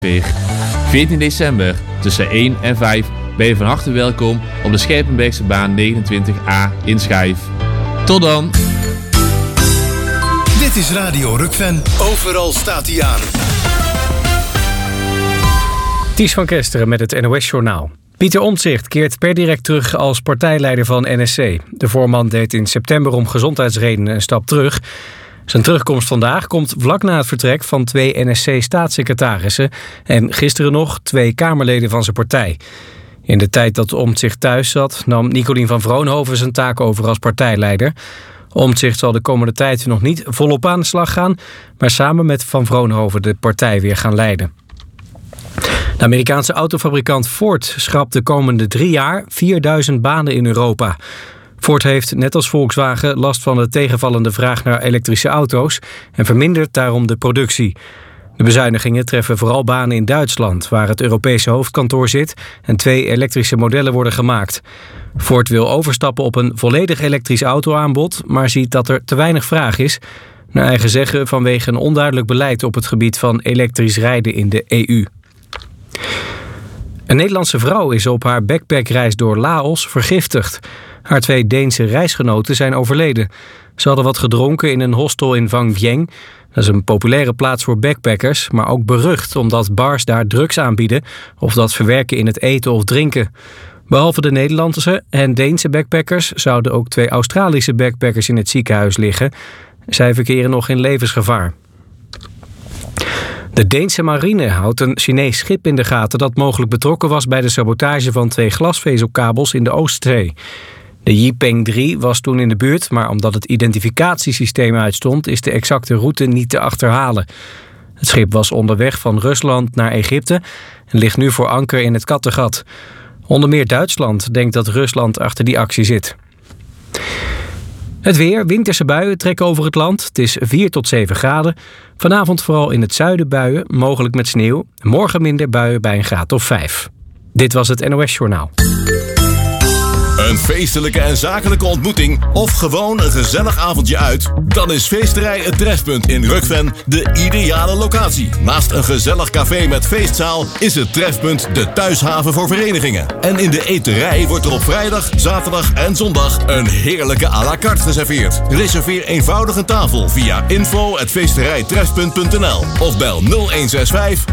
14 december tussen 1 en 5 ben je van harte welkom op de Scherpenbergse baan 29A in Schijf. Tot dan! Dit is Radio Rukven. Overal staat hij aan. Ties van Kesteren met het NOS-journaal. Pieter Omtzigt keert per direct terug als partijleider van NSC. De voorman deed in september om gezondheidsredenen een stap terug. Zijn terugkomst vandaag komt vlak na het vertrek van 2 NSC-staatssecretarissen en gisteren nog 2 Kamerleden van zijn partij. In de tijd dat Omtzigt thuis zat, nam Nicolien van Vroonhoven zijn taak over als partijleider. Omtzigt zal de komende tijd nog niet volop aan de slag gaan, maar samen met Van Vroonhoven de partij weer gaan leiden. De Amerikaanse autofabrikant Ford schrapt de komende 3 jaar 4000 banen in Europa. Ford heeft, net als Volkswagen, last van de tegenvallende vraag naar elektrische auto's en vermindert daarom de productie. De bezuinigingen treffen vooral banen in Duitsland, waar het Europese hoofdkantoor zit en 2 elektrische modellen worden gemaakt. Ford wil overstappen op een volledig elektrisch autoaanbod, maar ziet dat er te weinig vraag is. Naar eigen zeggen vanwege een onduidelijk beleid op het gebied van elektrisch rijden in de EU. Een Nederlandse vrouw is op haar backpackreis door Laos vergiftigd. Haar 2 Deense reisgenoten zijn overleden. Ze hadden wat gedronken in een hostel in Vang Vieng. Dat is een populaire plaats voor backpackers, maar ook berucht omdat bars daar drugs aanbieden of dat verwerken in het eten of drinken. Behalve de Nederlandse en Deense backpackers zouden ook 2 Australische backpackers in het ziekenhuis liggen. Zij verkeren nog in levensgevaar. De Deense marine houdt een Chinees schip in de gaten dat mogelijk betrokken was bij de sabotage van 2 glasvezelkabels in de Oostzee. De Yipeng 3 was toen in de buurt, maar omdat het identificatiesysteem uitstond, is de exacte route niet te achterhalen. Het schip was onderweg van Rusland naar Egypte en ligt nu voor anker in het Kattegat. Onder meer Duitsland denkt dat Rusland achter die actie zit. Het weer, winterse buien trekken over het land. Het is 4 tot 7 graden. Vanavond vooral in het zuiden buien, mogelijk met sneeuw. Morgen minder buien bij een graad of 5. Dit was het NOS Journaal. Een feestelijke en zakelijke ontmoeting of gewoon een gezellig avondje uit? Dan is Feesterij Het Trefpunt in Rukven de ideale locatie. Naast een gezellig café met feestzaal is het Trefpunt de thuishaven voor verenigingen. En in de eterij wordt er op vrijdag, zaterdag en zondag een heerlijke à la carte geserveerd. Reserveer eenvoudig een tafel via info@feesterijtrefpunt.nl of bel 0165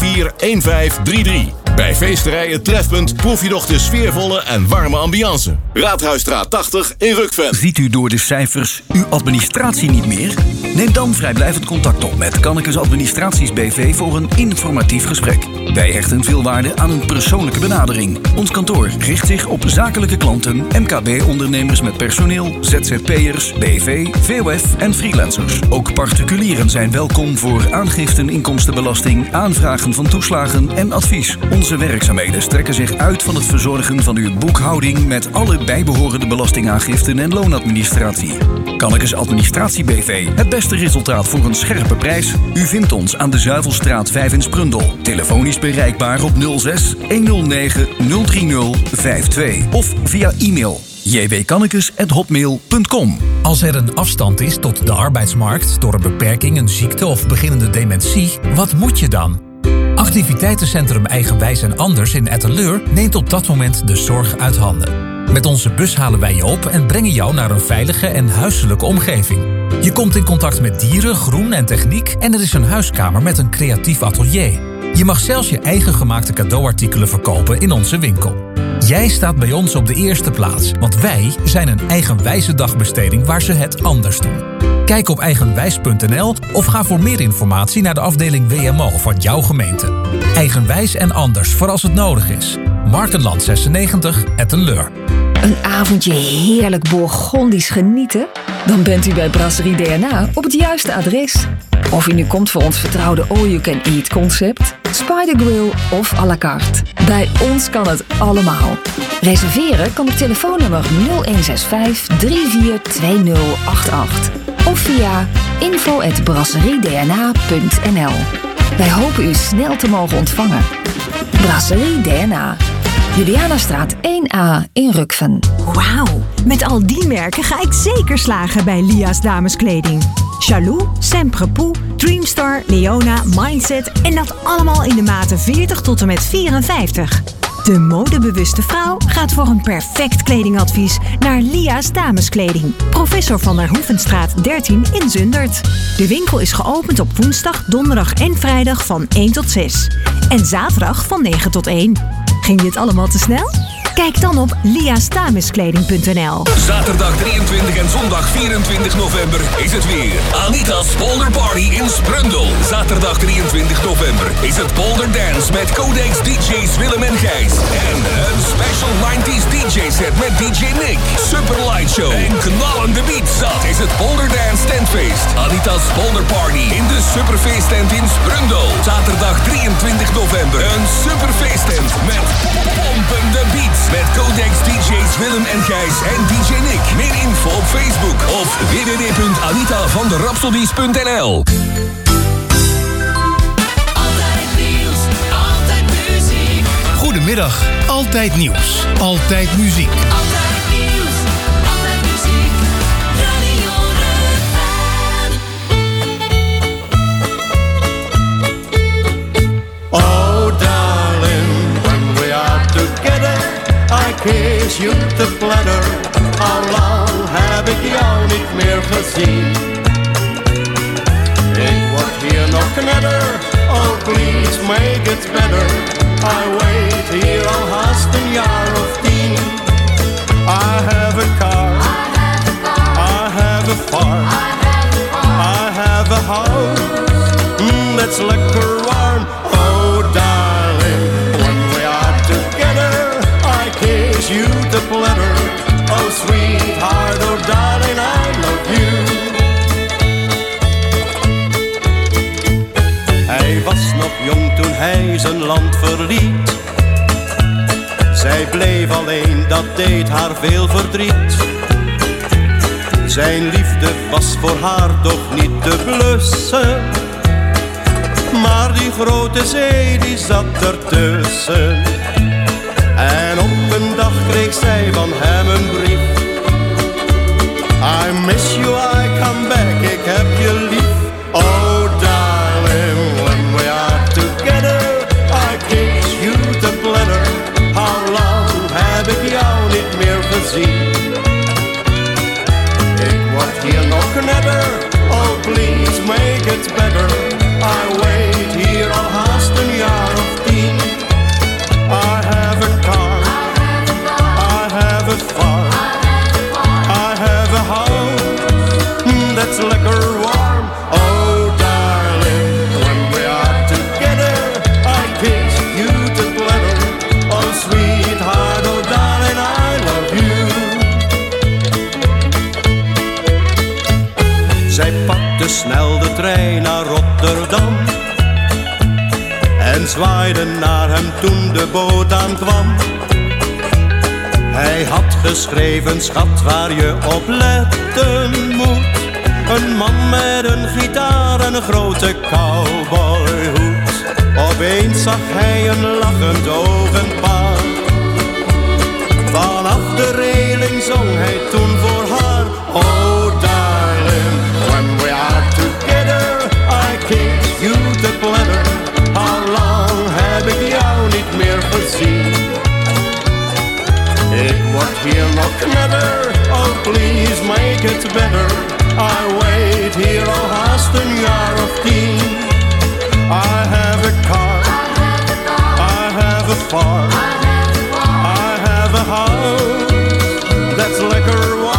341533. Bij Feesterij Het Trefpunt proef je nog de sfeervolle en warme ambiance. Raadhuisstraat 80 in Rukven. Ziet u door de cijfers uw administratie niet meer? Neem dan vrijblijvend contact op met Kannekes Administraties BV voor een informatief gesprek. Wij hechten veel waarde aan een persoonlijke benadering. Ons kantoor richt zich op zakelijke klanten, MKB-ondernemers met personeel, ZZP'ers, BV, VOF en freelancers. Ook particulieren zijn welkom voor aangiften inkomstenbelasting, aanvragen van toeslagen en advies. Onze werkzaamheden strekken zich uit van het verzorgen van uw boekhouding met alle bijbehorende belastingaangiften en loonadministratie. Kannekes Administratie BV. Het beste resultaat voor een scherpe prijs. U vindt ons aan de Zuivelstraat 5 in Sprundel. Telefonisch bereikbaar op 06 109 030 52 of via e-mail jwkannekes@hotmail.com. Als er een afstand is tot de arbeidsmarkt door een beperking, een ziekte of beginnende dementie, wat moet je dan? Activiteitencentrum Eigenwijs en Anders in Etteleur neemt op dat moment de zorg uit handen. Met onze bus halen wij je op en brengen jou naar een veilige en huiselijke omgeving. Je komt in contact met dieren, groen en techniek en er is een huiskamer met een creatief atelier. Je mag zelfs je eigen gemaakte cadeauartikelen verkopen in onze winkel. Jij staat bij ons op de eerste plaats, want wij zijn een eigenwijze dagbesteding waar ze het anders doen. Kijk op eigenwijs.nl of ga voor meer informatie naar de afdeling WMO van jouw gemeente. Eigenwijs en anders voor als het nodig is. Markenland 96, Etteleur. Een avondje heerlijk Bourgondisch genieten? Dan bent u bij Brasserie DNA op het juiste adres. Of u nu komt voor ons vertrouwde all-you-can-eat concept, Spider Grill of à la carte. Bij ons kan het allemaal. Reserveren kan op telefoonnummer 0165 342088 of via info@brasseriedna.nl. Wij hopen u snel te mogen ontvangen. Brasserie DNA. Julianastraat 1A in Rukven. Wauw, met al die merken ga ik zeker slagen bij Lia's dameskleding. Jaloux, Semprepoux, Dreamstar, Leona, Mindset en dat allemaal in de maten 40 tot en met 54. De modebewuste vrouw gaat voor een perfect kledingadvies naar Lia's dameskleding. Professor van der Hoevenstraat 13 in Zundert. De winkel is geopend op woensdag, donderdag en vrijdag van 1 tot 6. En zaterdag van 9 tot 1. Ging dit allemaal te snel? Kijk dan op liasdameskleding.nl. Zaterdag 23 en zondag 24 november is het weer. Anita's Polder Party in Sprundel. Zaterdag 23 november is het Polder Dance met Codex DJ's Willem en Gijs. En een special 90s DJ set met DJ Nick. Super light show en knallende beats. Dat is het Polder Dance tentfeest. Anita's Polder Party in de Superfeest tent in Sprundel. Zaterdag 23 november een Superfeest tent met pompende beats. Met Codex DJ's Willem en Gijs en DJ Nick. Meer info op Facebook of www.anitavanderapsodies.nl. Altijd nieuws, altijd muziek. Goedemiddag, altijd nieuws, altijd muziek. Altijd nieuws, altijd muziek. Radio Rukven. Oh darling, when we are together I kiss you te platter. Al lang heb ik jou niet meer gezien. Ik word hier nog knetter. Oh please make it better. I wait hier al haast een jaar of 10. I have a car, I have a farm, I have a house that's lekker warm. Oh darling, when we are together I kiss you the platter. Oh sweetheart, oh darling, I love you. Hij was nog jong toen hij zijn land verliet. Zij bleef alleen, dat deed haar veel verdriet. Zijn liefde was voor haar toch niet te blussen. Maar die grote zee, die zat ertussen. En op een dag kreeg zij van hem een brief. I miss you, I come back, ik heb je lief. Oh darling, when we are together I kiss you the platter. How long heb ik jou niet meer gezien? Ik word hier nog knetter. Oh please make it better. I wait hier al haast een jaar of 10. I have a car, I have a farm, I have a house that's lekker warm. Oh darling, when we are together I kiss you the platter. Oh sweetheart, oh darling, I love you. Zij pakte snel de trein naar Rotterdam en zwaaide naar hem toen de boot aankwam. Hij had geschreven, schat, waar je op letten moet. Een man met een gitaar en een grote cowboyhoed. Opeens zag hij een lachend ogenpaar. Vanaf de reling zong hij toen voor haar. Oh darling, when we are together I kiss you the platter. How long heb ik jou niet meer gezien? Ik word hier nog knetter. Oh please make it better. I wait hier al haast een jaar of 10. I have a car, I have a farm, I have a house that's lekker warm.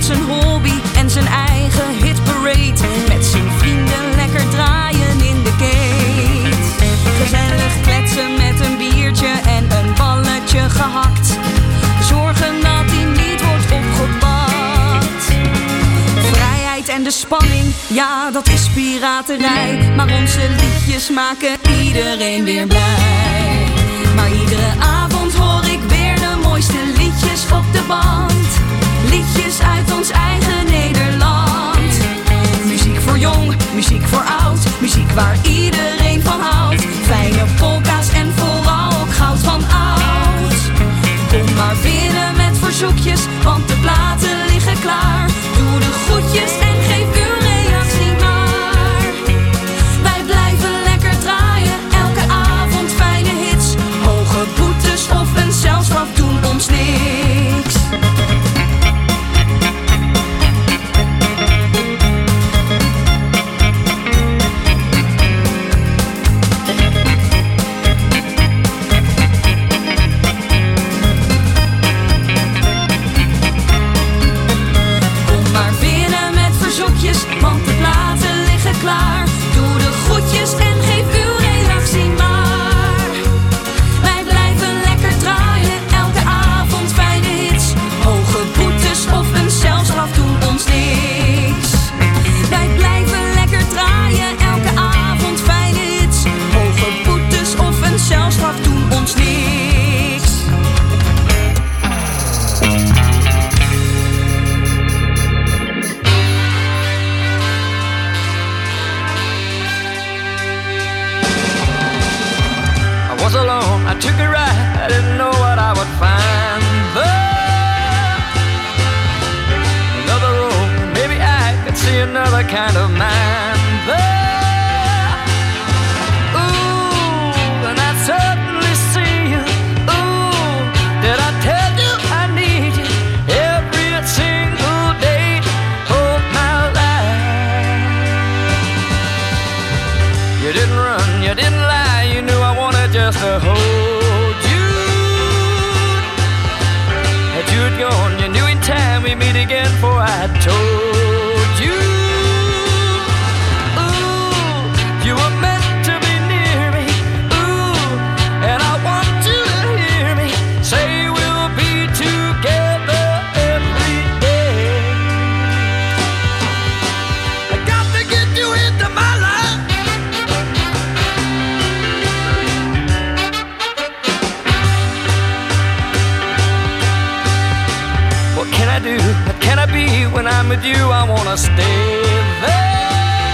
met zijn hobby en zijn eigen hitparade. Met zijn vrienden lekker draaien in de keet. Gezellig kletsen met een biertje en een balletje gehakt. Zorgen dat hij niet wordt opgepakt. Vrijheid en de spanning, ja dat is piraterij. Maar onze liedjes maken iedereen weer blij. Maar iedere avond hoor ik weer de mooiste liedjes op de band. Liedjes uit ons eigen Nederland. Muziek voor jong, muziek voor oud. Muziek waar iedereen van houdt. Fijne polka's en vooral ook goud van oud. Kom maar binnen met verzoekjes, want de platen liggen klaar. Doe de groetjes en geef uw reactie maar. Wij blijven lekker draaien, elke avond fijne hits. Hoge boetes of een celstraf doen ons niks. Want de platen liggen klaar. Doe de groetjes en geef uw reactie maar. Wij blijven lekker draaien, elke avond fijne hits. Hoge boetes of een celstraf doen ons niks. Wij blijven lekker draaien, elke avond fijne hits. Hoge boetes of een celstraf doen ons niks. Alone, I took a ride, I didn't know what I would find. But another road, maybe I could see another kind of mind. But ooh, and I certainly see you. Ooh, did I tell you I need you every single day of my life? You didn't run, you didn't lie, you knew I wanted just to hold you. Had you had gone, you knew in time we'd meet again, for I told you. Ooh, you were meant to be near me. Ooh, and I want you to hear me say we'll be together every day. I got to get you into my life. What can I do? What can I be? When I'm with you, I wanna stay there.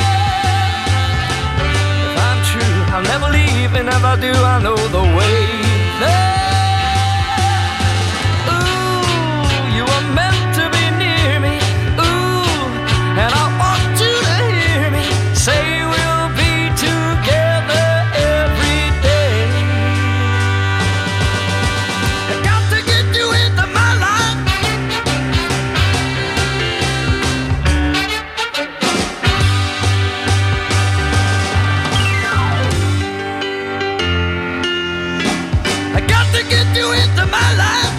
If I'm true, I'll never leave, and if I do, I know the way there. Ooh, you were meant to be near me. Ooh, and I want you to hear me say we'll be together every day. I got to get you into my life. I got to get you into my life.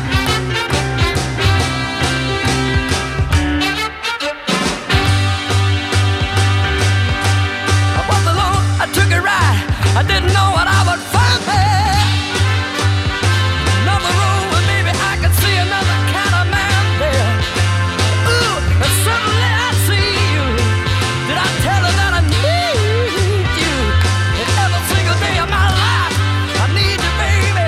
I was alone, I took a ride, I didn't know what I would find there. Another road where maybe I could see another kind of man there. Ooh, and suddenly I see you. Did I tell her that I need you? And every single day of my life I need you, baby.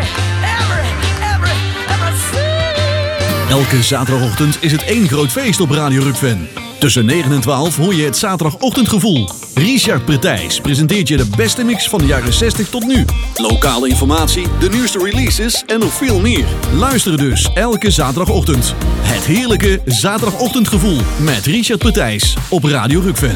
Every single. Elke zaterdagochtend is het één groot feest op Radio Rukven. Tussen 9 en 12 hoor je het zaterdagochtendgevoel. Richard Pretijs presenteert je de beste mix van de jaren 60 tot nu. Lokale informatie, de nieuwste releases en nog veel meer. Luister dus elke zaterdagochtend. Het heerlijke zaterdagochtendgevoel met Richard Pretijs op Radio Rukven.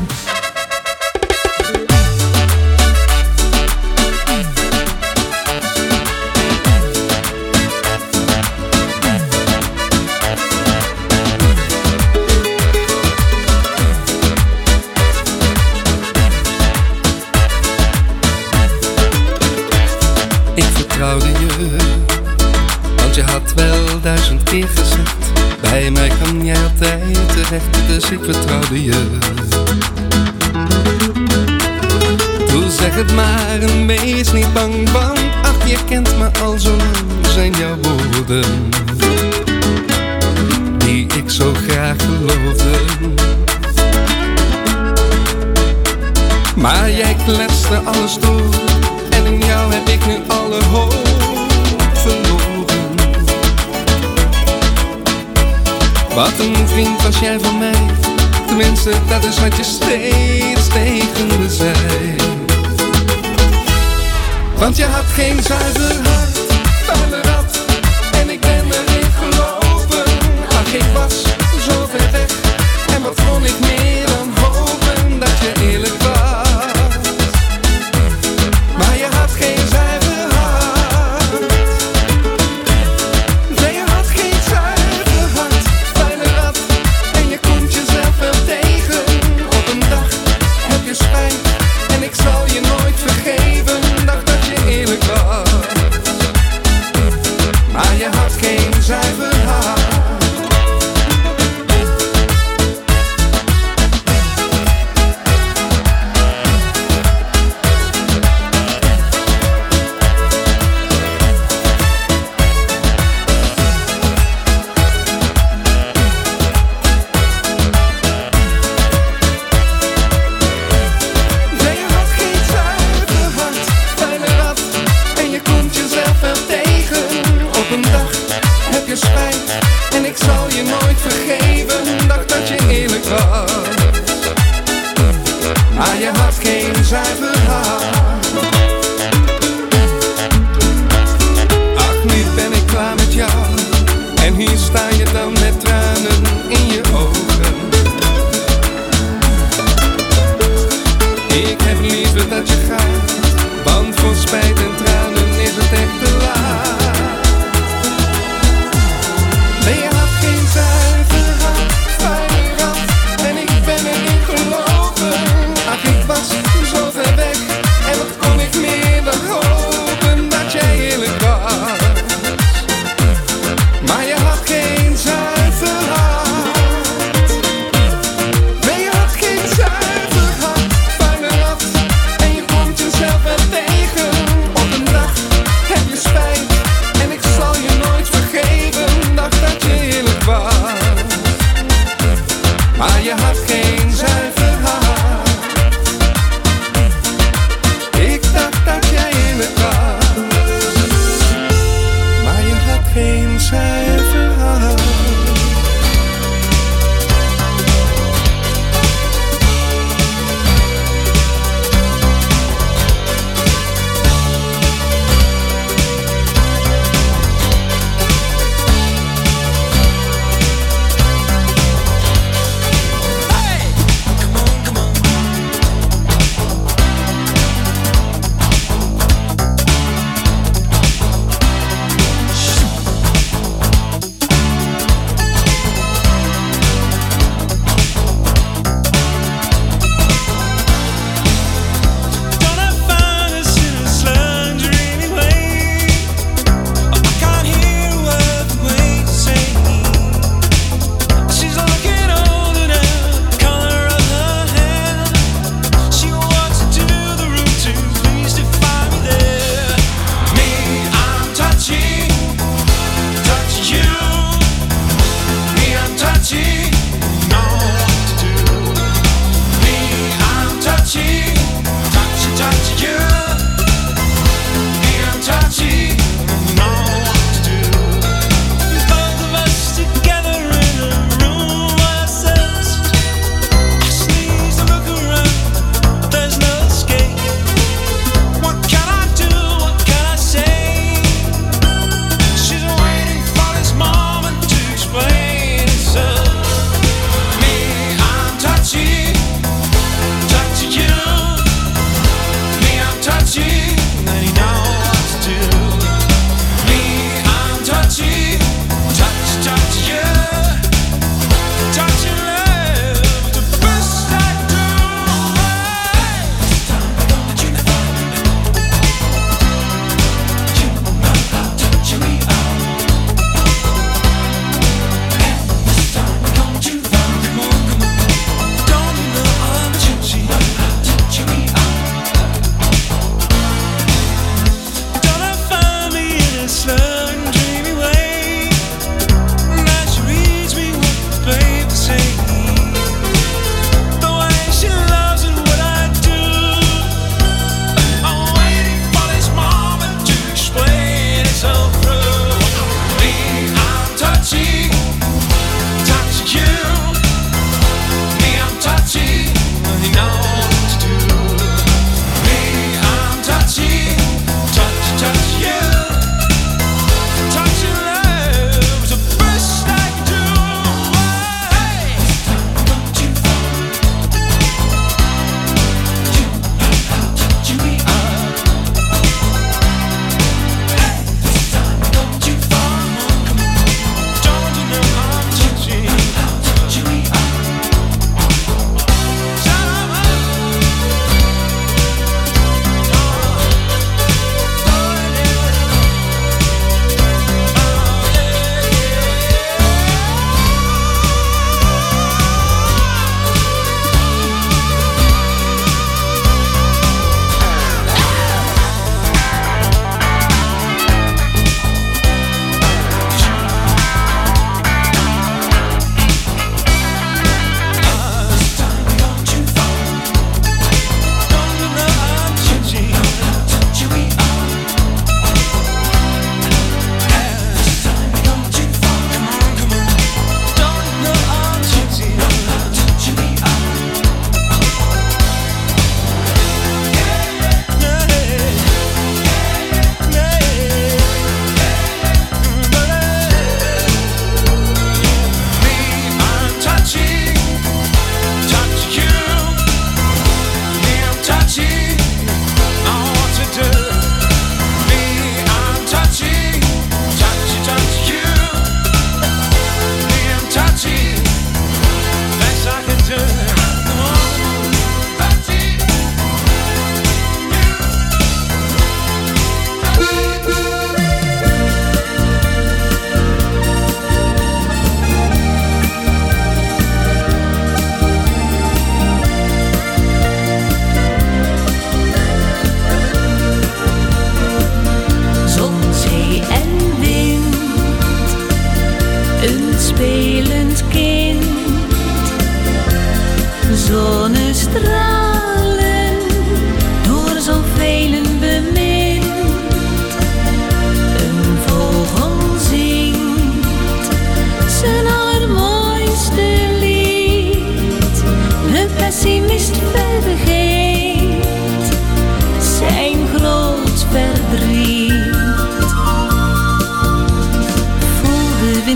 je had wel 1000 keer gezegd, bij mij kan jij altijd terecht, dus ik vertrouwde je. Doe zeg het maar en wees niet bang, want ach, je kent me al zo lang, zijn jouw woorden die ik zo graag geloofde. Maar jij kletste alles door en in jou heb ik nu alle hoop verloren. Wat een vriend was jij van mij, tenminste dat is wat je steeds tegen me zei. Want je had geen zuiver hart, vuile rat, en ik ben erin gelopen. Ach, ik was zo ver weg, en wat kon ik meer dan hopen dat je eerlijk was. Maar je had geen zuiver hart. Nee, je had geen zuiver hart, vuile rat, en je komt jezelf wel tegen. Op een dag heb je spijt, en ik zal je nooit vergeven. Dacht dat je eerlijk was.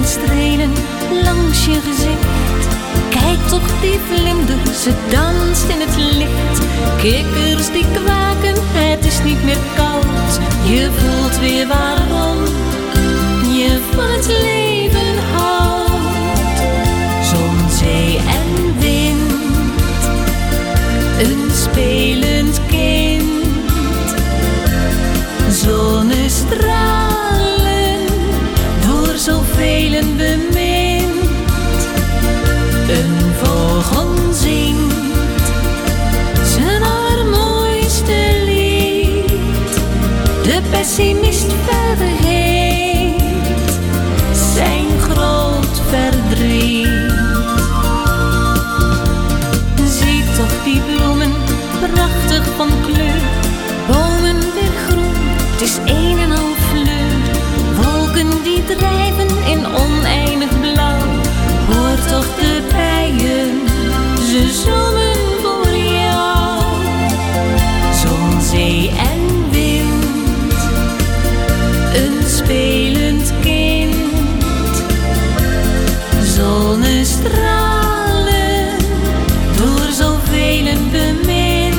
zonnen strelen langs je gezicht. Kijk toch die vlinder, ze danst in het licht. Kikkers die kwaken, het is niet meer koud. Je voelt weer waarom je van het leven houdt. Zon, zee en wind, een spelend kind. Zonnestralen, door zoveel bemind. Een vogel zingt zijn allermooiste lied. De pessimist vergeet zijn groot verdriet. Zie toch die bloemen, prachtig van kleur. Bomen weer groen, het is een en al fleur. Wolken die drijven in oneindig blauw. Hoor toch de bijen, ze zommen voor jou. Zon, zee en wind, een spelend kind. Zonnestralen, door zoveel bemind.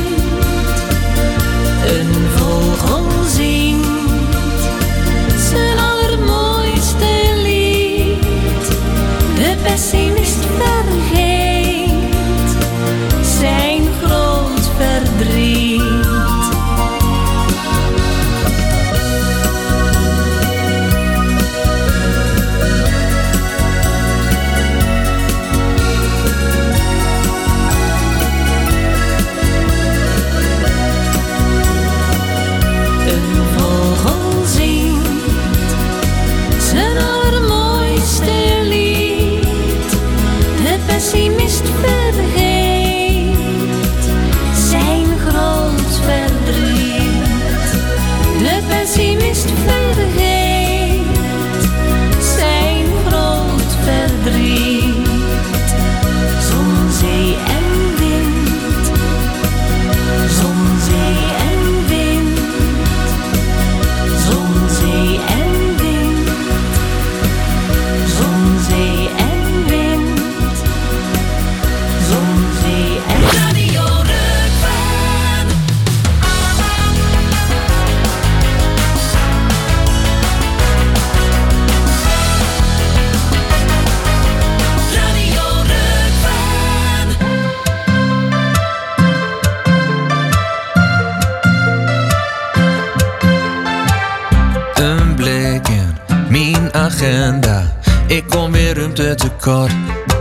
Een vogel zingt zijn allermooiste lied. De pessimist vergeet zijn groot verdriet. Een vogel zingt zijn allermooiste lied. De pessimist vergeet zijn groot verdriet. De pessimist vergeet zijn groot verdriet. Zon, zee en wind, zon, zee en wind. Zon, zee en wind, zon, zee en wind, zon, zee en Radio Rukven. Radio Rukven. Een blik in mijn agenda, ik kom weer ruimte tekort.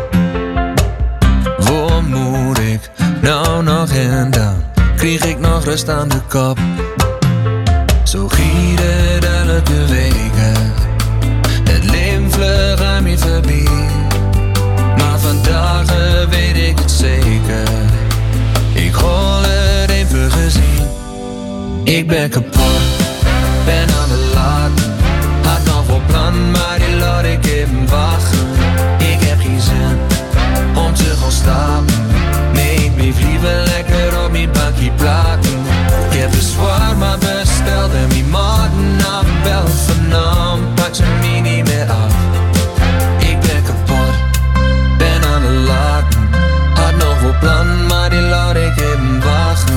Waar moet ik nou nog heen dan? Krijg ik nog rust aan de kop? Zo giet het elke weken, het leven vlug aan mij voorbij. Maar vandaag weet ik het zeker, ik hol het even gezien. Ik ben kapot, ben aan de laten. Had nog wel plan, maar die laat ik even wachten. Ik heb geen zin om te gaan slapen. Nee, ik blijf liever lekker op mijn bankje platen. Ik heb een zwaar maar besteld en mijn maten afbelt vanavond. Pak ze me niet meer af. Ik ben kapot, ben aan de laten. Had nog wel plan, maar die laat ik even wachten.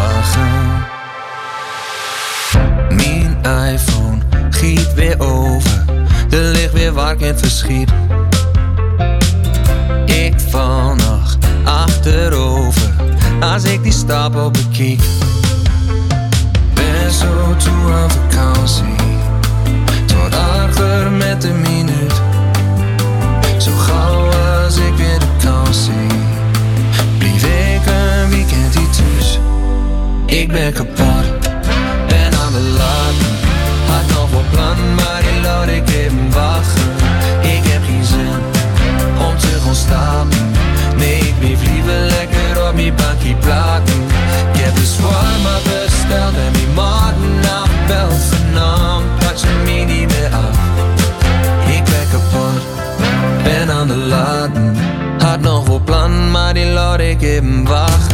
Mijn iPhone giet weer over, er ligt weer waar ik in verschiet. Ik val nog achterover, als ik die stapel bekijk. Ben zo toe aan vakantie, tot achter met de minuut. Zo gauw als ik weer de kans zie, blijf ik een weekend hier thuis. Ik ben kapot, ben aan de laten. Had nog wel plan, maar die laat ik even wachten. Ik heb geen zin om te gaan slapen. Nee, ik blijf liever lekker op mijn bankje platen. Ik heb een zwaar maar besteld en mijn maten afbelt vanavond. Pak ze me niet meer af. Ik ben kapot, ben aan de laten. Had nog wel plan, maar die laat ik even wachten.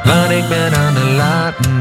want ik ben aan de laten.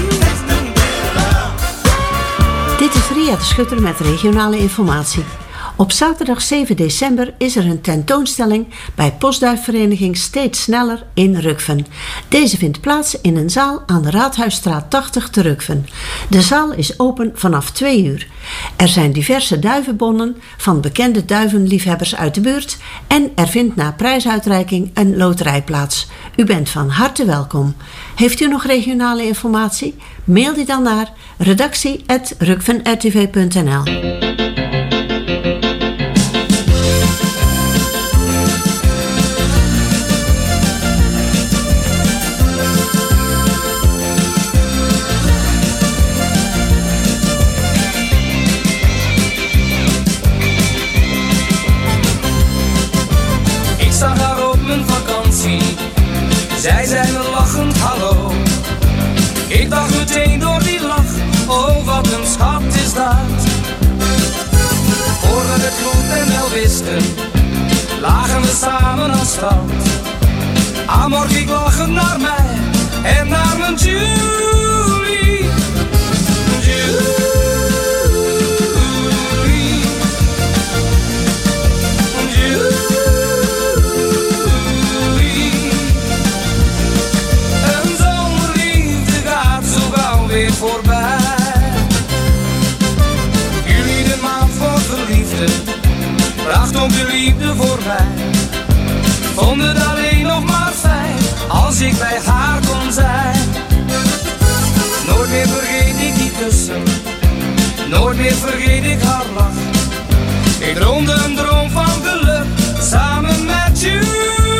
Ria de Schutter met regionale informatie. Op zaterdag 7 december is er een tentoonstelling bij Postduifvereniging Steeds Sneller in Rukven. Deze vindt plaats in een zaal aan de Raadhuisstraat 80 te Rukven. De zaal is open vanaf 2 uur. Er zijn diverse duivenbonnen van bekende duivenliefhebbers uit de buurt en er vindt na prijsuitreiking een loterij plaats. U bent van harte welkom. Heeft u nog regionale informatie? Mail die dan naar redactie@rukvenrtv.nl. Ik zag haar op mijn vakantie, zij zei me lachend hallo. Ik dacht meteen door die lach, oh wat een schat is dat. Voor we het goed en wel wisten, lagen we samen aan strand. Amor keek lachend naar mij en naar mijn Julie. Julie. Voorbij. Jullie de maand voor verliefde, bracht ook de liefde voorbij. Vond het alleen nog maar fijn, als ik bij haar kon zijn. Nooit meer vergeet ik die kussen, nooit meer vergeet ik haar lach. Ik droomde een droom van geluk, samen met Julie.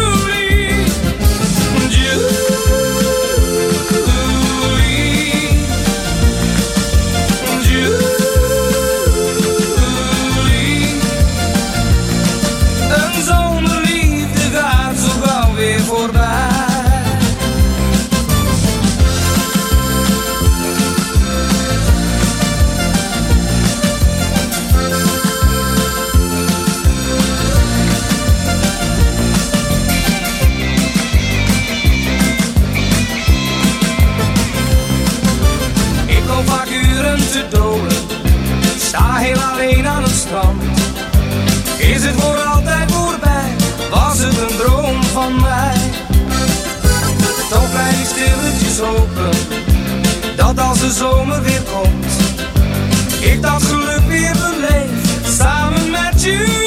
Sta heel alleen aan het strand. Is het voor altijd voorbij? Was het een droom van mij? Toch blijf ik stilletjes hopen dat als de zomer weer komt, ik dat geluk weer beleef samen met Julie.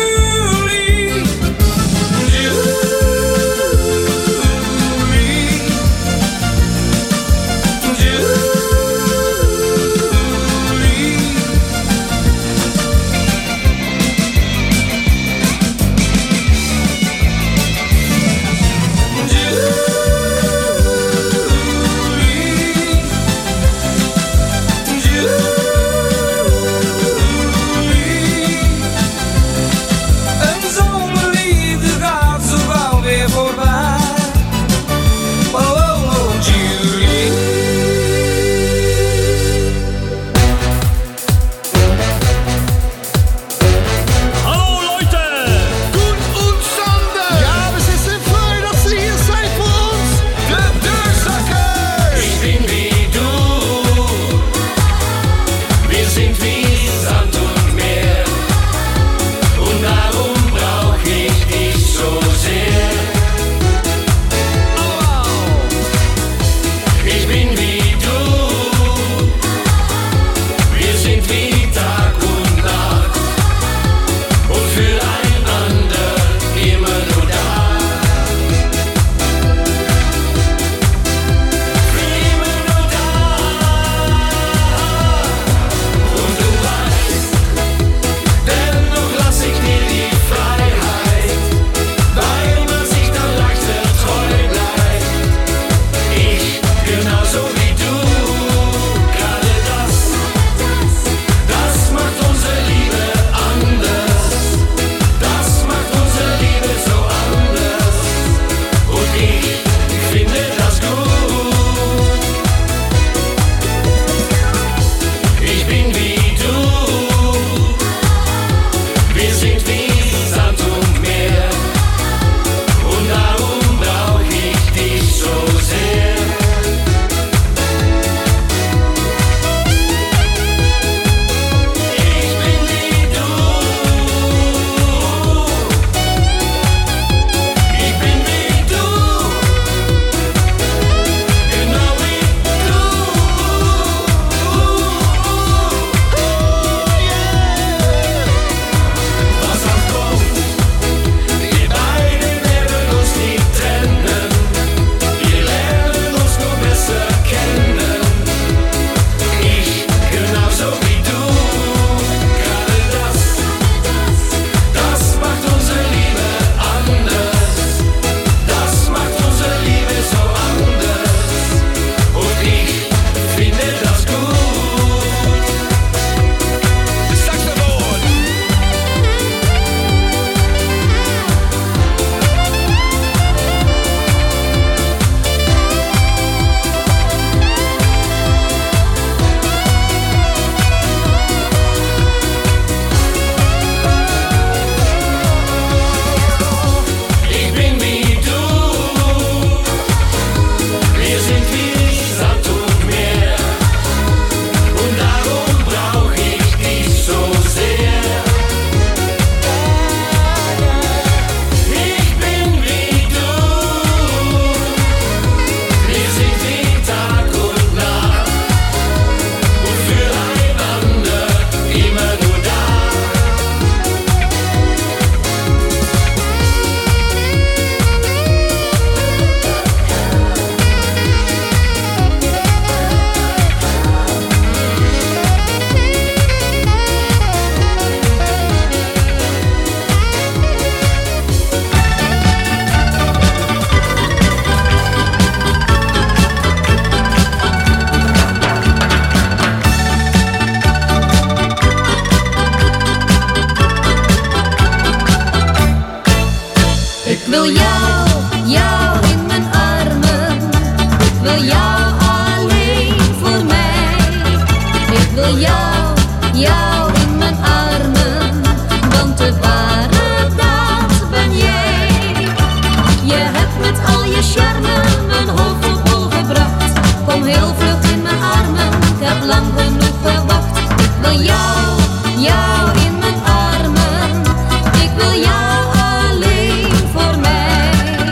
wil jou, jou in mijn armen. Ik wil jou alleen voor mij. Ik wil jou, jou in mijn armen. Want de ware, dat ben jij. Je hebt met al je charme mijn hoofd op hol gebracht. Kom heel vlug in mijn armen, ik heb lang genoeg gewacht. Ik wil jou, jou in mijn armen. Ik wil jou alleen voor mij.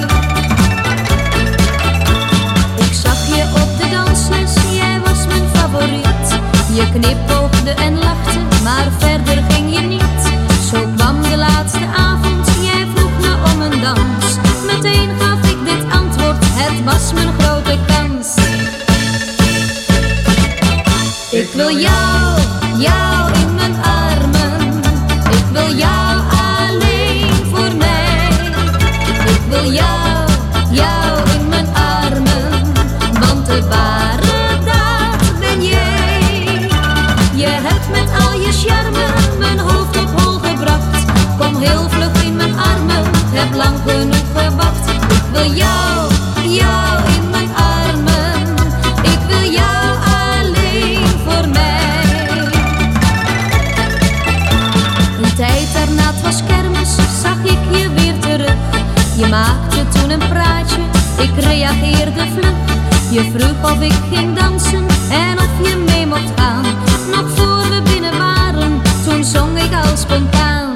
Ik zag je op de dansles, jij was mijn favoriet. Je knipoogde en lachte, maar verder ging je niet. Zo kwam de laatste avond, jij vroeg me om een dans. Meteen gaf ik dit antwoord, het was mijn grote kans. Ik wil jou, jou in mijn armen. Ik wil jou alleen voor mij. Ik wil jou, jou in mijn armen. Want de ware, dat ben jij. Je hebt met al je charme mijn hoofd op hol gebracht. Kom heel vlug in mijn armen, heb lang genoeg gewacht. Ik wil jou, jou in mijn armen. Ik wil jou alleen voor mij. Een tijd daarna, het was kermis, zag ik je weer terug. Je maakte toen een praatje, ik reageerde vlug. Je vroeg of ik ging dansen en of je mee mocht gaan. Nog voor we binnen waren, toen zong ik al spontaan.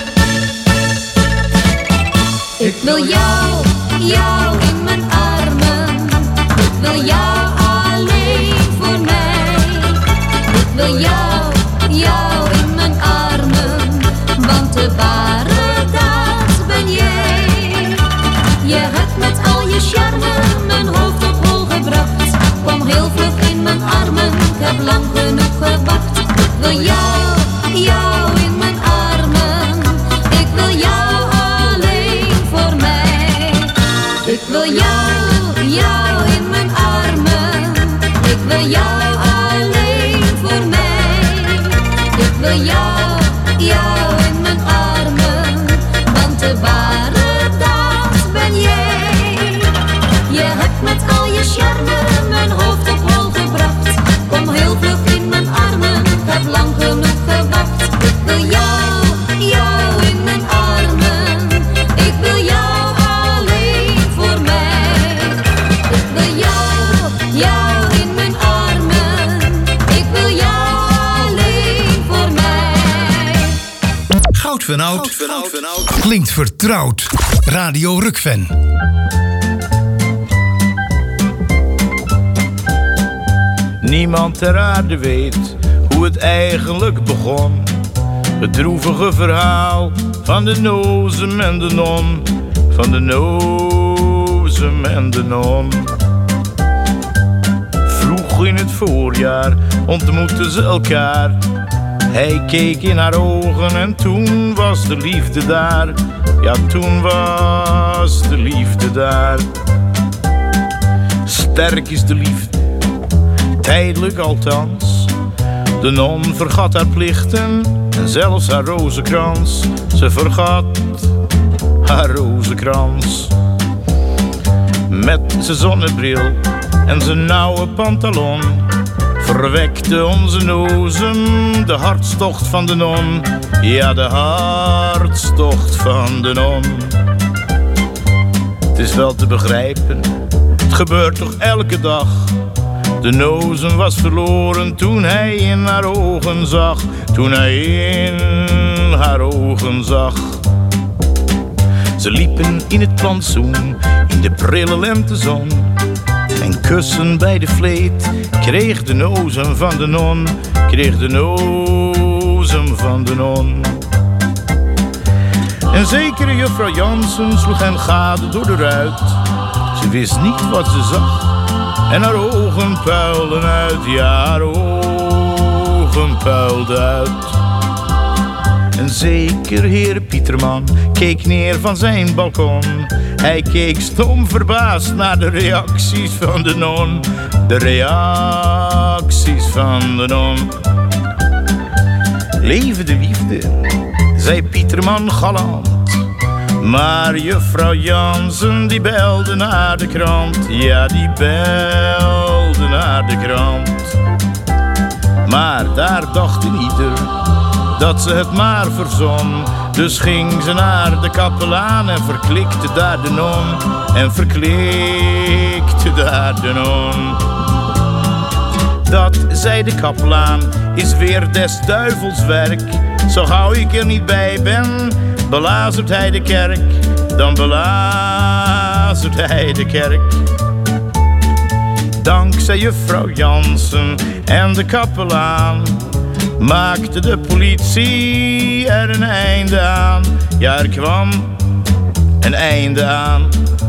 Ik wil jou, jou in mijn armen. Ik wil jou alleen voor mij. Ik wil jou, jou in mijn armen. Want de ware, dat ben jij. Je hebt met al je charme mijn hoofd op hol gebracht. Kom heel vlug in mijn armen, ik heb lang genoeg gewacht. Ik wil jou, jou in mijn armen. Ik wil jou alleen voor mij. Ik wil jou, jou in mijn armen. Ik wil jou alleen voor mij. Ik wil jou, jou in mijn armen. Want de ware, dat ben jij. Je hebt met al je charme mijn hoofd op hol gebracht. Kom heel vlug in mijn armen, ik heb lang genoeg gewacht. Ik wil jou, jou in mijn armen. Ik wil jou alleen voor mij. Ik wil jou, jou in mijn armen. Ik wil jou alleen voor mij. Goud van Oud klinkt vertrouwd. Radio Rukven. Niemand ter aarde weet hoe het eigenlijk begon. Het droevige verhaal van de nozem en de non. Van de nozem en de non. Vroeg in het voorjaar ontmoetten ze elkaar. Hij keek in haar ogen en toen was de liefde daar. Ja, toen was de liefde daar. Sterk is de liefde, tijdelijk althans. De non vergat haar plichten en zelfs haar rozenkrans. Ze vergat haar rozenkrans. Met zijn zonnebril en zijn nauwe pantalon verwekte onze nozem de hartstocht van de non. Ja, de hartstocht van de non. Het is wel te begrijpen, het gebeurt toch elke dag. De nozem was verloren toen hij in haar ogen zag. Toen hij in haar ogen zag. Ze liepen in het plantsoen, in de prille lentezon. En kussen bij de vleet kreeg de nozem van de non. Kreeg de nozem van de non. En zekere juffrouw Jansen sloeg hem gade door de ruit. Ze wist niet wat ze zag en haar ogen puilden uit. Ja, haar ogen puilden uit. En zeker heer Pieterman keek neer van zijn balkon. Hij keek stom verbaasd naar de reacties van de non. De reacties van de non. Leven de liefde, zei Pieterman galant. Maar juffrouw Jansen die belde naar de krant. Ja, die belde naar de krant. Maar daar dacht in ieder dat ze het maar verzon. Dus ging ze naar de kapelaan en verklikte daar de non. En verklikte daar de non. Dat, zei de kapelaan, is weer des duivels werk. Zo gauw ik er niet bij ben, belazert hij de kerk. Dan belazert hij de kerk. Dankzij juffrouw Jansen en de kapelaan maakte de politie er een einde aan. Ja, er kwam een einde aan.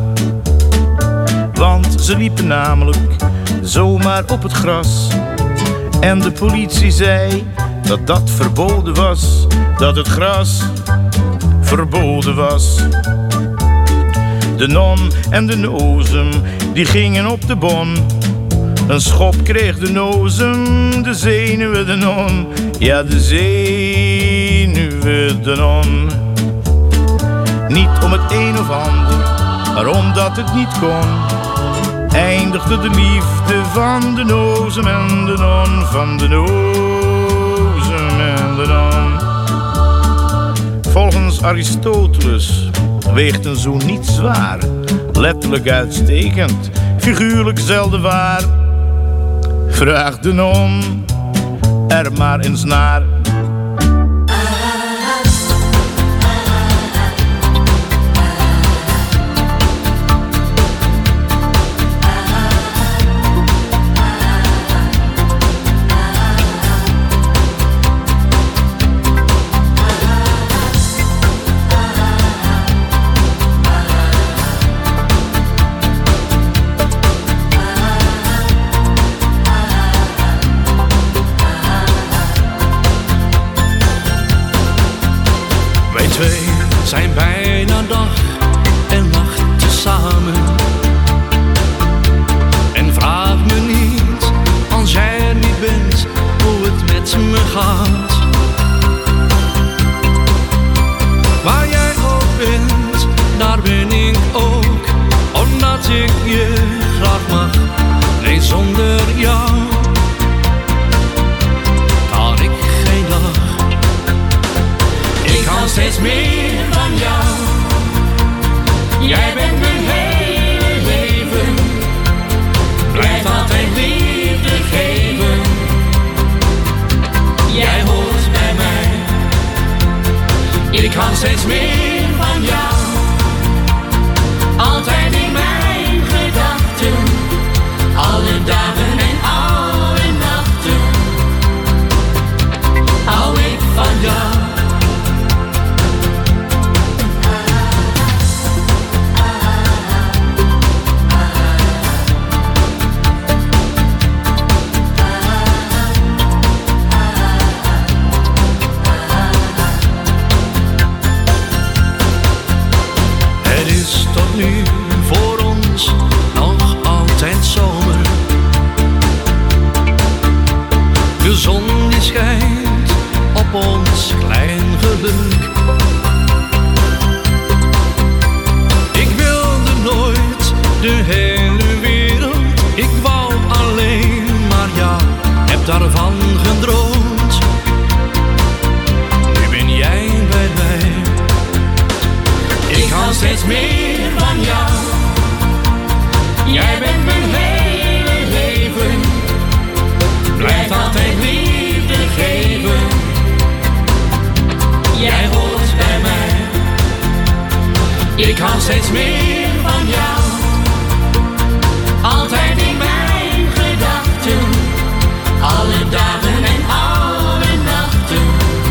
Want ze liepen namelijk zomaar op het gras. En de politie zei dat dat verboden was. Dat het gras verboden was. De non en de nozem, die gingen op de bon. Een schop kreeg de nozem, de zenuwen de non. Ja, de zenuwen de non. Niet om het een of ander, maar omdat het niet kon, eindigde de liefde van de nozem en de non. Van de nozem en de non. Volgens Aristoteles weegt een zoen niet zwaar. Letterlijk uitstekend, figuurlijk zelden waar. Vraag de non er maar eens naar. Zijn bijna dag en nacht tezamen. En vraag me niet, als jij er niet bent, hoe het met me gaat. Waar jij ook bent, daar ben ik ook. Omdat ik je graag mag, nee zonder jou kan ik geen dag. Ik hou steeds meer van jou. Jij bent mijn hele leven. Blijf altijd liefde geven. Jij hoort bij mij. Ik hou steeds meer van jou. Altijd in mijn gedachten. Alle dagen en alle nachten. Hou ik van jou. Nu voor ons nog altijd zomer. De zon die schijnt op ons klein geluk. Ik wilde nooit de hele wereld. Ik wou alleen maar jou, heb daarvan gedroomd. Nu ben jij bij mij. Ik hou steeds meer van jou. Jij bent mijn hele leven. Blijf altijd liefde geven. Jij hoort bij mij. Ik hou steeds meer van jou. Altijd in mijn gedachten. Alle dagen en alle nachten.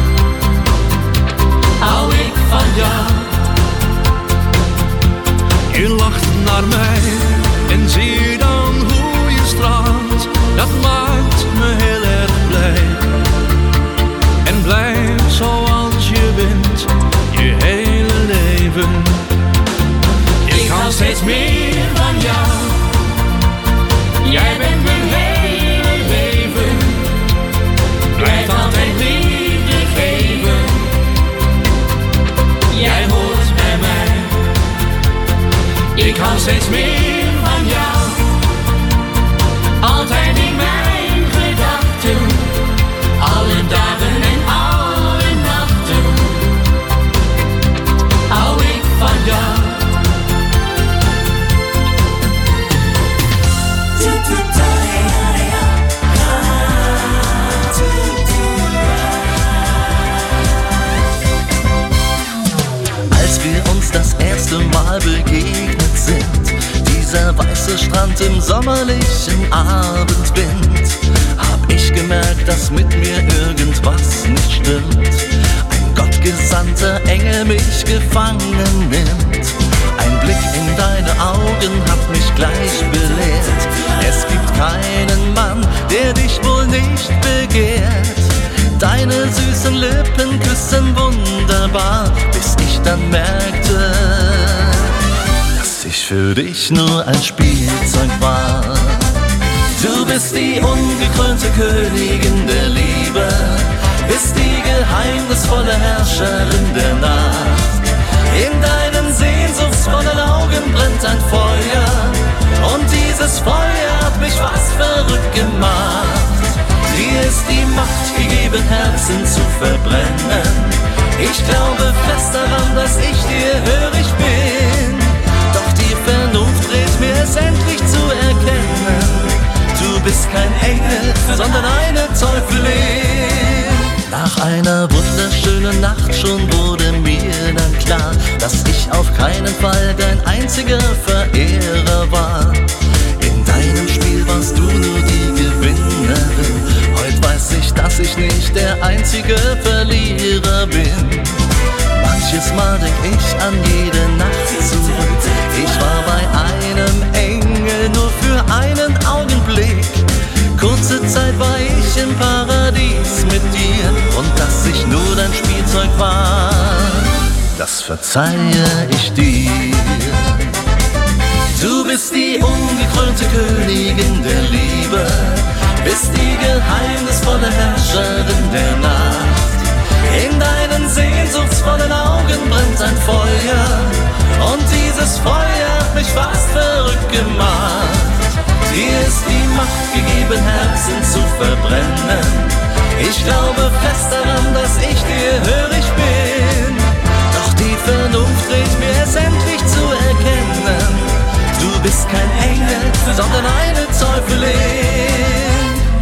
Hou ik van jou. Je lacht naar mij en zie dan hoe je straalt. Dat maakt me heel erg blij. En blijf zoals je bent, je hele leven. Ik hou steeds meer van jou. Jij bent mijn hele leven. Blijf altijd liefde geven. Jij hoort bij mij. Ik hou steeds meer van jou. Altijd in mijn gedachten. Alle dagen en alle nachten. Hou ik van jou. Als wir uns das erste Mal begegnet sind, dieser weiße Strand im sommerlichen Abendwind, hab ich gemerkt, dass mit mir irgendwas nicht stimmt. Ein gottgesandter Engel mich gefangen nimmt. Ein Blick in deine Augen hat mich gleich belehrt. Es gibt keinen Mann, der dich wohl nicht begehrt. Deine süßen Lippen küssen wunderbar, bis ich dann merkte, dass ich für dich nur ein Spielzeug war. Du bist die ungekrönte Königin der Liebe, bist die geheimnisvolle Herrscherin der Nacht. In deinen sehnsuchtsvollen Augen brennt ein Feuer, und dieses Feuer hat mich fast verrückt gemacht. Dir ist die Macht gegeben, Herzen zu verbrennen. Ich glaube fest daran, dass ich dir hörig bin. Doch die Vernunft rät mir es endlich zu erkennen. Du bist kein Engel, sondern eine Teufelin. Nach einer wunderschönen Nacht schon wurde mir dann klar, dass ich auf keinen Fall dein einziger Verehrer war. In deinem Spiel warst du nur die Gewinnerin. Heute weiß ich, dass ich nicht der einzige Verlierer bin. Manches Mal denk ich an jede Nacht zurück. Ich war bei einem Engel nur für einen Augenblick. Kurze Zeit war ich im Paradies mit dir, und dass ich nur dein Spielzeug war, das verzeihe ich dir. Du bist die ungekrönte Königin der Liebe, bist die geheimnisvolle Herrscherin der Nacht. In deinen sehnsuchtsvollen Augen brennt ein Feuer, und dieses Feuer hat mich fast verrückt gemacht. Dir ist die Macht gegeben, Herzen zu verbrennen. Ich glaube fest daran, dass ich dir hörig bin. Doch die Vernunft rät mir es endlich zu erkennen. Du bist kein Engel, sondern eine Teufelin.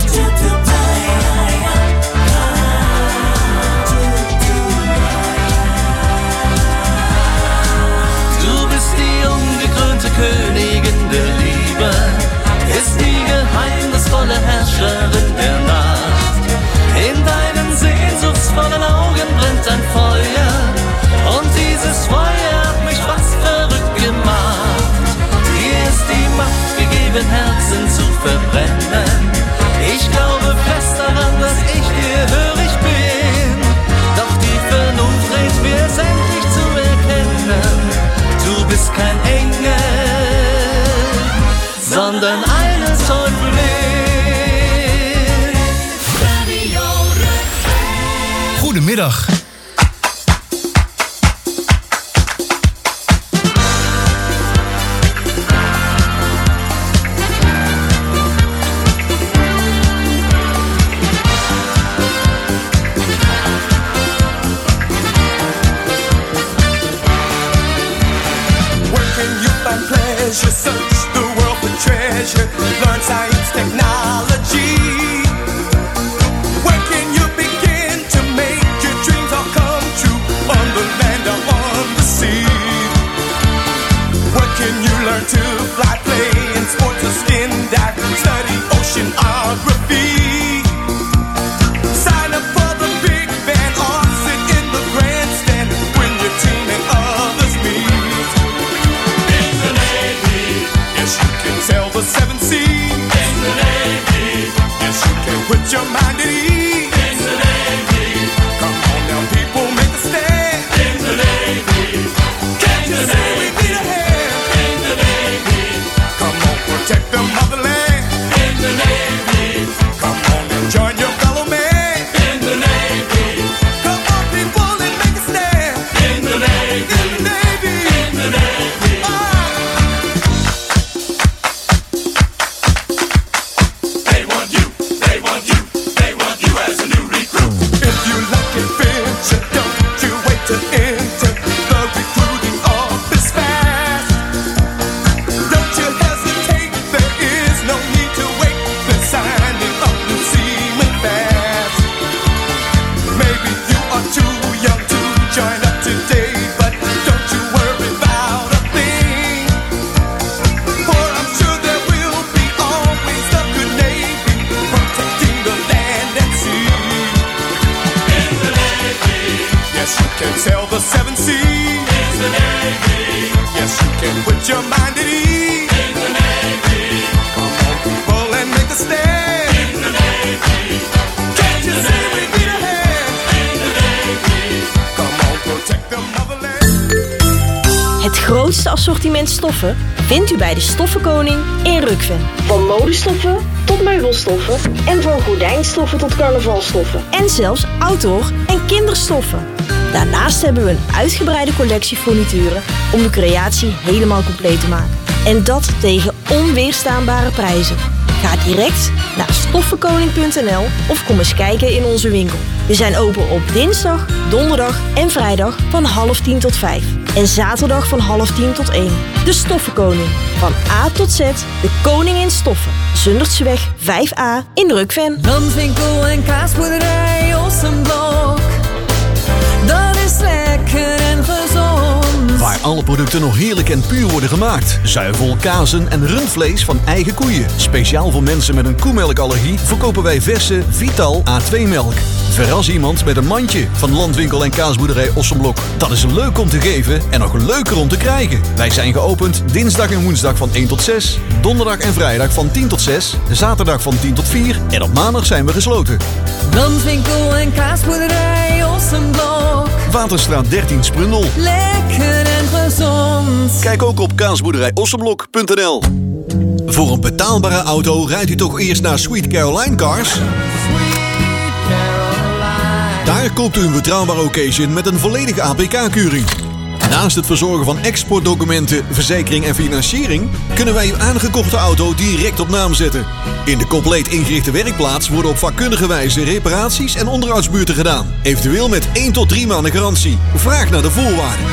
Du bist die ungekrönte Königin der Liebe, ist die geheimnisvolle Herrscherin der Nacht. In deinen sehnsuchtsvollen Augen brennt ein Feuer, und dieses Feuer hat mich fast verrückt gemacht. Dir ist die Macht gegeben, Herzen zu verbrennen. Ich glaube fest daran, dass ich dir hörig bin. Doch die Vernunft rät mir es endlich zu erkennen. Du bist kein Engel, sondern eine Teufelin. Goedemiddag. Search the world for treasure, learn science, technology. Where can you begin to make your dreams all come true? On the land or on the sea. Where can you learn to fly, play in sports or skin dive, study oceanography? Sign up for the big band or sit in the grandstand when your team and others meet. Sail the seven seas in the Navy. Yes, you can put your mind at ease in the Navy. Come on now, people, make a stand in the Navy. Can't you say we need a hand in the Navy? Come on, protect the motherland in the Navy. Come put your mind at ease. In the Navy. Come on, people, and make the stand. In the Navy. Can't you see we need a hand? In the Navy. Come on, protect the motherland. Het grootste assortiment stoffen vindt u bij de Stoffenkoning in Rukven. Van modestoffen tot meubelstoffen en van gordijnstoffen tot carnavalstoffen. En zelfs outdoor- en kinderstoffen. Daarnaast hebben we een uitgebreide collectie furnituren om de creatie helemaal compleet te maken. En dat tegen onweerstaanbare prijzen. Ga direct naar stoffenkoning.nl of kom eens kijken in onze winkel. We zijn open op dinsdag, donderdag en vrijdag van 9:30 tot 5. En zaterdag van 9:30 tot 1. De Stoffenkoning. Van A tot Z, de koning in stoffen. Zundertseweg 5A in Rukven. Landwinkel en kaasboerderij Ossenblok. Dat is lekker en gezond. Waar alle producten nog heerlijk en puur worden gemaakt. Zuivel, kazen en rundvlees van eigen koeien. Speciaal voor mensen met een koemelkallergie verkopen wij verse Vital A2-melk. Verras iemand met een mandje van Landwinkel en kaasboerderij Ossenblok. Dat is leuk om te geven en nog leuker om te krijgen. Wij zijn geopend dinsdag en woensdag van 1 tot 6. Donderdag en vrijdag van 10 tot 6. Zaterdag van 10 tot 4. En op maandag zijn we gesloten. Landwinkel en kaasboerderij Ossenblok. Waterstraat 13 Sprundel. Lekker en gezond. Kijk ook op kaasboerderijossenblok.nl. Voor een betaalbare auto rijdt u toch eerst naar Sweet Caroline Cars? Daar koopt u een betrouwbare occasion met een volledige APK-keuring. Naast het verzorgen van exportdocumenten, verzekering en financiering kunnen wij uw aangekochte auto direct op naam zetten. In de compleet ingerichte werkplaats worden op vakkundige wijze reparaties en onderhoudsbeurten gedaan. Eventueel met 1 tot 3 maanden garantie. Vraag naar de voorwaarden.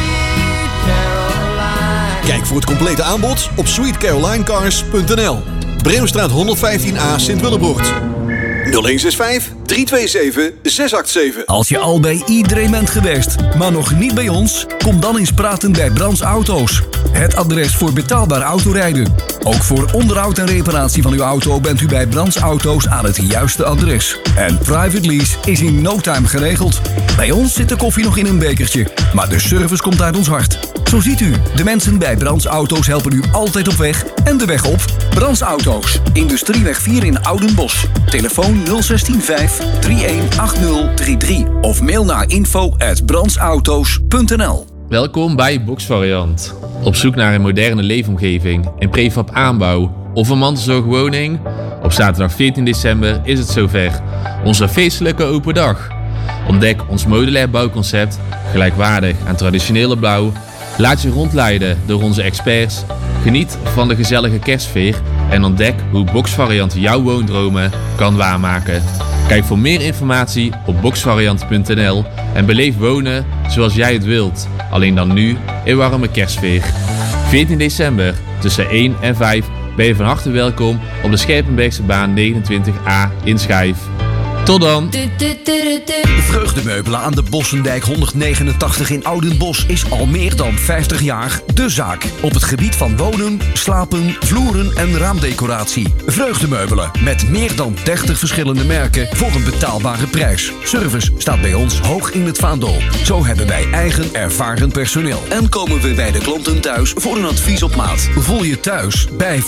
Kijk voor het complete aanbod op sweetcarolinecars.nl. Breemstraat 115A Sint-Willebroort. 0165 327 687. Als je al bij iedereen bent geweest, maar nog niet bij ons, kom dan eens praten bij Brands Auto's. Het adres voor betaalbaar autorijden. Ook voor onderhoud en reparatie van uw auto bent u bij Brands Auto's aan het juiste adres. En private lease is in no time geregeld. Bij ons zit de koffie nog in een bekertje, maar de service komt uit ons hart. Zo ziet u, de mensen bij Brands Auto's helpen u altijd op weg en de weg op. Brands Auto's, Industrieweg 4 in Oudenbosch. Telefoon 0615 318033 of mail naar info@brandsauto's.nl. Welkom bij Boxvariant. Op zoek naar een moderne leefomgeving, een prefab aanbouw of een mantelzorgwoning? Op zaterdag 14 december is het zover. Onze feestelijke open dag. Ontdek ons modulair bouwconcept, gelijkwaardig aan traditionele bouw. Laat je rondleiden door onze experts. Geniet van de gezellige kerstsfeer en ontdek hoe Boxvariant jouw woondromen kan waarmaken. Kijk voor meer informatie op boxvariant.nl en beleef wonen zoals jij het wilt. Alleen dan nu in warme kerstsfeer. 14 december tussen 1 en 5 ben je van harte welkom op de Scherpenbergsebaan 29A in Schijf. Tot dan! Vreugdemeubelen aan de Bossendijk 189 in Oudenbosch is al meer dan 50 jaar de zaak. Op het gebied van wonen, slapen, vloeren en raamdecoratie. Vreugdemeubelen met meer dan 30 verschillende merken voor een betaalbare prijs. Service staat bij ons hoog in het vaandel. Zo hebben wij eigen ervaren personeel. En komen we bij de klanten thuis voor een advies op maat. Voel je thuis bij